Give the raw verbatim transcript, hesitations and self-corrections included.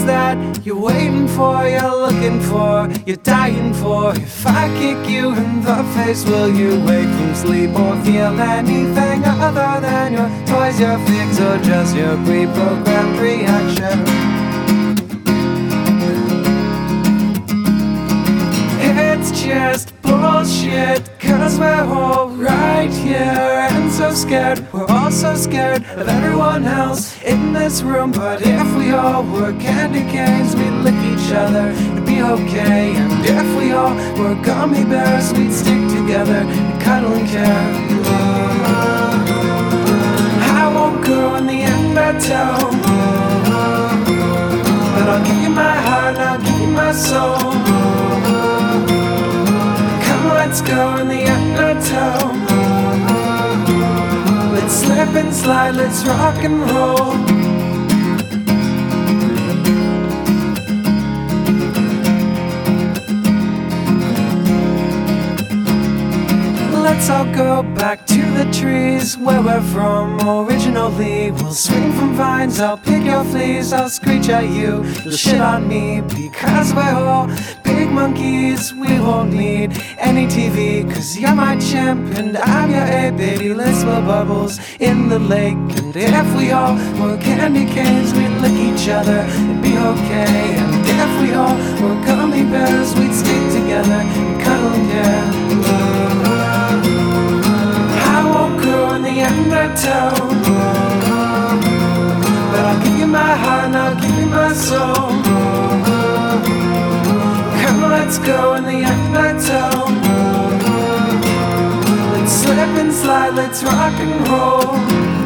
that you're waiting for, you're looking for, you're dying for? If I kick you in the face, will you wake from sleep or feel anything other than your toys, your figs, or just your pre-programmed reaction? It's just bullshit, cause we're all right here and so scared. We're all so scared of everyone else in this room. But if we all were candy canes, we'd lick each other, it'd be okay. And if we all were gummy bears, we'd stick together and cuddle and care. I won't go in the undertow, but I'll give you my heart and I'll give you my soul. Let's go in the undertow. Let's slip and slide, let's rock and roll. Let's all go back to the trees where we're from originally. We'll swing from vines, I'll pick your fleas, I'll screech at you, you'll shit on me. Because we're all big monkeys, we won't need any T V. Cause you're my chimp and I'm your A baby. Let's blow bubbles in the lake. And if we all were candy canes, we'd lick each other, it'd be okay. And if we all were gummy bears, we'd stick together and cuddle and care. I won't go in the undertow, but I'll give you my heart and I'll give you my soul. Come on, let's go in the undertow. Let's slip and slide, let's rock and roll.